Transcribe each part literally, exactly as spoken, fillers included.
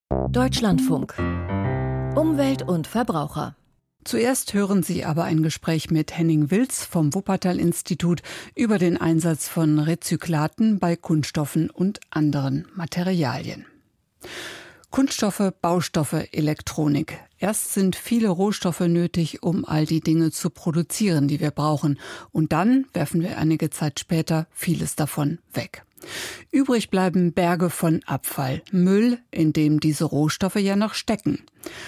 Deutschlandfunk. Umwelt und Verbraucher. Zuerst hören Sie aber ein Gespräch mit Henning Wilz vom Wuppertal-Institut über den Einsatz von Rezyklaten bei Kunststoffen und anderen Materialien. Kunststoffe, Baustoffe, Elektronik. Erst sind viele Rohstoffe nötig, um all die Dinge zu produzieren, die wir brauchen. Und dann werfen wir einige Zeit später vieles davon weg. Übrig bleiben Berge von Abfall, Müll, in dem diese Rohstoffe ja noch stecken.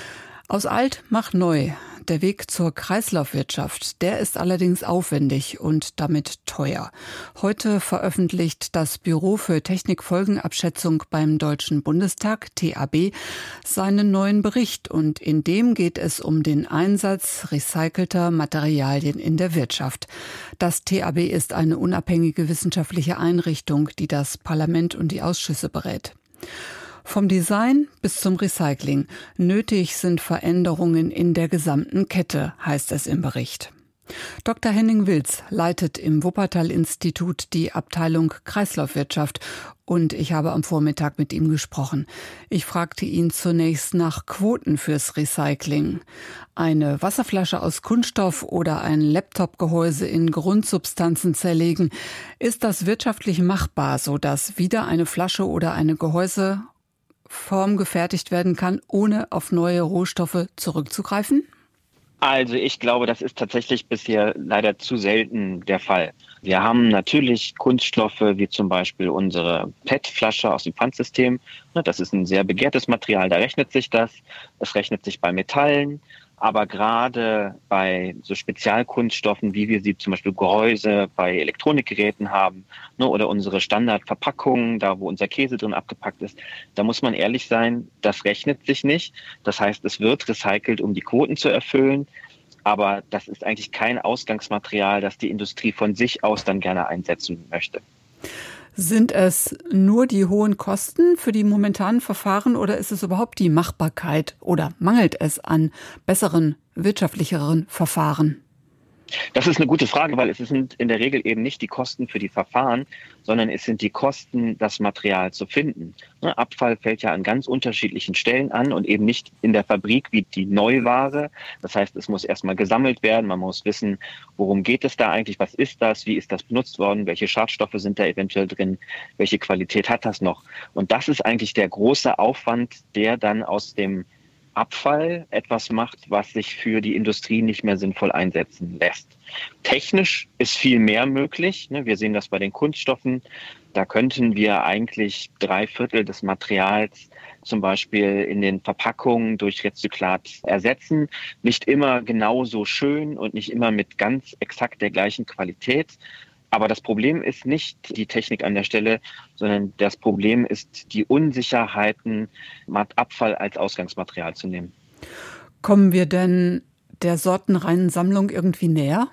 Aus alt macht neu. Der Weg zur Kreislaufwirtschaft, der ist allerdings aufwendig und damit teuer. Heute veröffentlicht das Büro für Technikfolgenabschätzung beim Deutschen Bundestag, T A B, seinen neuen Bericht. Und in dem geht es um den Einsatz recycelter Materialien in der Wirtschaft. Das T A B ist eine unabhängige wissenschaftliche Einrichtung, die das Parlament und die Ausschüsse berät. Vom Design bis zum Recycling. Nötig sind Veränderungen in der gesamten Kette, heißt es im Bericht. Doktor Henning Wilz leitet im Wuppertal-Institut die Abteilung Kreislaufwirtschaft und ich habe am Vormittag mit ihm gesprochen. Ich fragte ihn zunächst nach Quoten fürs Recycling. Eine Wasserflasche aus Kunststoff oder ein Laptopgehäuse in Grundsubstanzen zerlegen. Ist das wirtschaftlich machbar, sodass wieder eine Flasche oder eine Gehäuse Form gefertigt werden kann, ohne auf neue Rohstoffe zurückzugreifen? Also ich glaube, das ist tatsächlich bisher leider zu selten der Fall. Wir haben natürlich Kunststoffe wie zum Beispiel unsere P E T-Flasche aus dem Pfandsystem. Das ist ein sehr begehrtes Material, da rechnet sich das. Es rechnet sich bei Metallen. Aber gerade bei so Spezialkunststoffen, wie wir sie zum Beispiel Gehäuse bei Elektronikgeräten haben, ne, oder unsere Standardverpackungen, da wo unser Käse drin abgepackt ist, da muss man ehrlich sein, das rechnet sich nicht. Das heißt, es wird recycelt, um die Quoten zu erfüllen. Aber das ist eigentlich kein Ausgangsmaterial, das die Industrie von sich aus dann gerne einsetzen möchte. Sind es nur die hohen Kosten für die momentanen Verfahren oder ist es überhaupt die Machbarkeit oder mangelt es an besseren, wirtschaftlicheren Verfahren? Das ist eine gute Frage, weil es sind in der Regel eben nicht die Kosten für die Verfahren, sondern es sind die Kosten, das Material zu finden. Abfall fällt ja an ganz unterschiedlichen Stellen an und eben nicht in der Fabrik wie die Neuware. Das heißt, es muss erstmal gesammelt werden. Man muss wissen, worum geht es da eigentlich? Was ist das? Wie ist das benutzt worden? Welche Schadstoffe sind da eventuell drin? Welche Qualität hat das noch? Und das ist eigentlich der große Aufwand, der dann aus dem Abfall etwas macht, was sich für die Industrie nicht mehr sinnvoll einsetzen lässt. Technisch ist viel mehr möglich. Wir sehen das bei den Kunststoffen. Da könnten wir eigentlich drei Viertel des Materials zum Beispiel in den Verpackungen durch Rezyklat ersetzen. Nicht immer genauso schön und nicht immer mit ganz exakt der gleichen Qualität. Aber das Problem ist nicht die Technik an der Stelle, sondern das Problem ist die Unsicherheiten, Abfall als Ausgangsmaterial zu nehmen. Kommen wir denn der sortenreinen Sammlung irgendwie näher?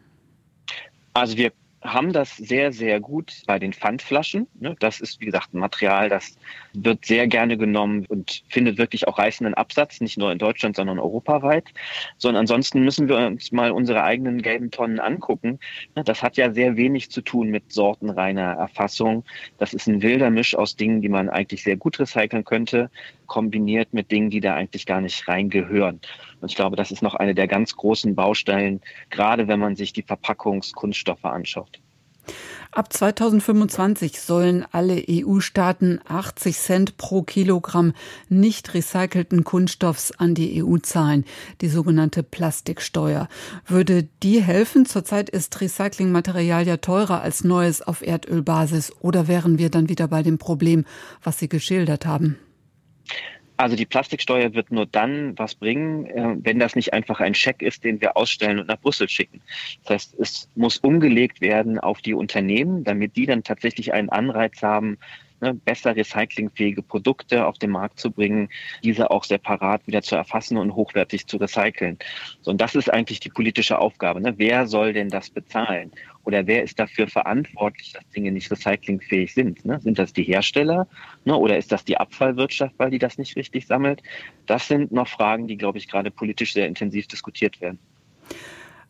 Also wir haben das sehr, sehr gut bei den Pfandflaschen. Das ist, wie gesagt, ein Material, das wird sehr gerne genommen und findet wirklich auch reißenden Absatz, nicht nur in Deutschland, sondern europaweit. So, und ansonsten müssen wir uns mal unsere eigenen gelben Tonnen angucken. Das hat ja sehr wenig zu tun mit sortenreiner Erfassung. Das ist ein wilder Misch aus Dingen, die man eigentlich sehr gut recyceln könnte, kombiniert mit Dingen, die da eigentlich gar nicht reingehören. Und ich glaube, das ist noch eine der ganz großen Baustellen, gerade wenn man sich die Verpackungskunststoffe anschaut. Ab zweitausendfünfundzwanzig sollen alle E U-Staaten achtzig Cent pro Kilogramm nicht recycelten Kunststoffs an die E U zahlen, die sogenannte Plastiksteuer. Würde die helfen? Zurzeit ist Recyclingmaterial ja teurer als neues auf Erdölbasis. Oder wären wir dann wieder bei dem Problem, was Sie geschildert haben? Also die Plastiksteuer wird nur dann was bringen, wenn das nicht einfach ein Scheck ist, den wir ausstellen und nach Brüssel schicken. Das heißt, es muss umgelegt werden auf die Unternehmen, damit die dann tatsächlich einen Anreiz haben, ne, besser recyclingfähige Produkte auf den Markt zu bringen, diese auch separat wieder zu erfassen und hochwertig zu recyceln. So, und das ist eigentlich die politische Aufgabe. Ne? Wer soll denn das bezahlen? Oder wer ist dafür verantwortlich, dass Dinge nicht recyclingfähig sind? Ne? Sind das die Hersteller? Ne? Oder ist das die Abfallwirtschaft, weil die das nicht richtig sammelt? Das sind noch Fragen, die, glaube ich, gerade politisch sehr intensiv diskutiert werden.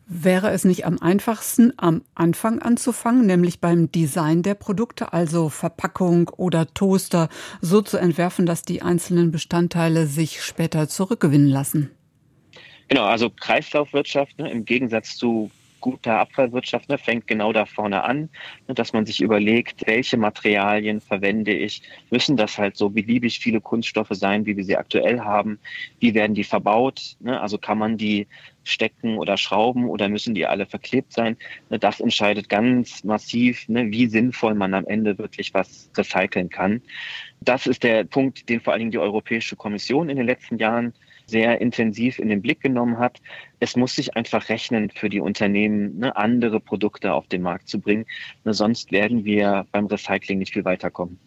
Wäre es nicht am einfachsten, am Anfang anzufangen, nämlich beim Design der Produkte, also Verpackung oder Toaster, so zu entwerfen, dass die einzelnen Bestandteile sich später zurückgewinnen lassen? Genau, also Kreislaufwirtschaft, ne, im Gegensatz zu guter Abfallwirtschaft, ne, fängt genau da vorne an, ne, dass man sich überlegt, welche Materialien verwende ich, müssen das halt so beliebig viele Kunststoffe sein, wie wir sie aktuell haben, wie werden die verbaut, ne, also kann man die stecken oder schrauben oder müssen die alle verklebt sein, ne, das entscheidet ganz massiv, ne, wie sinnvoll man am Ende wirklich was recyceln kann. Das ist der Punkt, den vor allen Dingen die Europäische Kommission in den letzten Jahren sehr intensiv in den Blick genommen hat. Es muss sich einfach rechnen für die Unternehmen, ne, andere Produkte auf den Markt zu bringen. Ne, sonst werden wir beim Recycling nicht viel weiterkommen.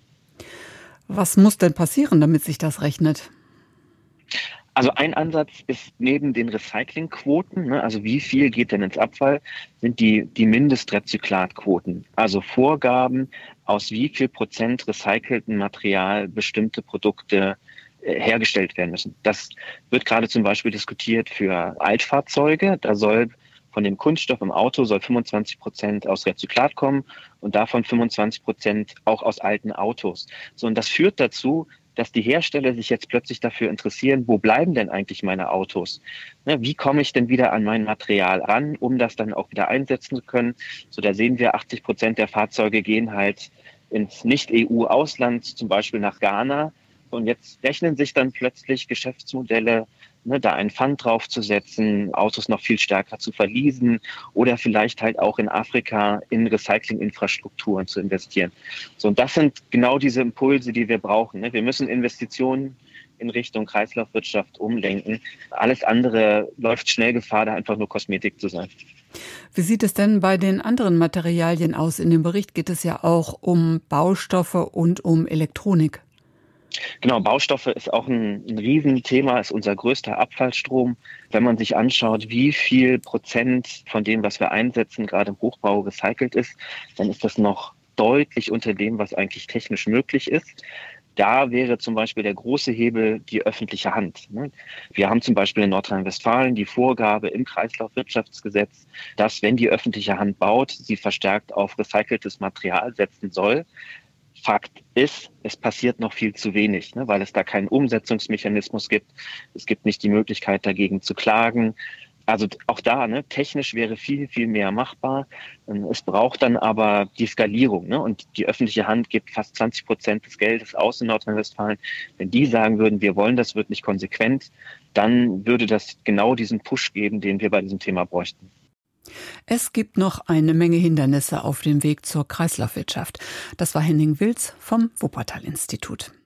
Was muss denn passieren, damit sich das rechnet? Also ein Ansatz ist neben den Recyclingquoten, ne, also wie viel geht denn ins Abfall, sind die, die Mindestrezyklatquoten. Also Vorgaben, aus wie viel Prozent recycelten Material bestimmte Produkte hergestellt werden müssen. Das wird gerade zum Beispiel diskutiert für Altfahrzeuge. Da soll von dem Kunststoff im Auto soll fünfundzwanzig Prozent aus Rezyklat kommen und davon fünfundzwanzig Prozent auch aus alten Autos. So, und das führt dazu, dass die Hersteller sich jetzt plötzlich dafür interessieren, wo bleiben denn eigentlich meine Autos? Ne, wie komme ich denn wieder an mein Material ran, um das dann auch wieder einsetzen zu können? So, da sehen wir, achtzig Prozent der Fahrzeuge gehen halt ins Nicht-E U-Ausland, zum Beispiel nach Ghana. Und jetzt rechnen sich dann plötzlich Geschäftsmodelle, ne, da einen Pfand draufzusetzen, Autos noch viel stärker zu verleasen oder vielleicht halt auch in Afrika in Recyclinginfrastrukturen zu investieren. So, und das sind genau diese Impulse, die wir brauchen. Ne? Wir müssen Investitionen in Richtung Kreislaufwirtschaft umlenken. Alles andere läuft schnell Gefahr, da einfach nur Kosmetik zu sein. Wie sieht es denn bei den anderen Materialien aus? In dem Bericht geht es ja auch um Baustoffe und um Elektronik. Genau, Baustoffe ist auch ein, ein Riesenthema, ist unser größter Abfallstrom. Wenn man sich anschaut, wie viel Prozent von dem, was wir einsetzen, gerade im Hochbau recycelt ist, dann ist das noch deutlich unter dem, was eigentlich technisch möglich ist. Da wäre zum Beispiel der große Hebel die öffentliche Hand. Wir haben zum Beispiel in Nordrhein-Westfalen die Vorgabe im Kreislaufwirtschaftsgesetz, dass, wenn die öffentliche Hand baut, sie verstärkt auf recyceltes Material setzen soll. Fakt ist, es passiert noch viel zu wenig, ne, weil es da keinen Umsetzungsmechanismus gibt. Es gibt nicht die Möglichkeit, dagegen zu klagen. Also auch da, ne, technisch wäre viel, viel mehr machbar. Es braucht dann aber die Skalierung. Ne, und die öffentliche Hand gibt fast zwanzig Prozent des Geldes aus in Nordrhein-Westfalen. Wenn die sagen würden, wir wollen das wirklich konsequent, dann würde das genau diesen Push geben, den wir bei diesem Thema bräuchten. Es gibt noch eine Menge Hindernisse auf dem Weg zur Kreislaufwirtschaft. Das war Henning Wilz vom Wuppertal-Institut.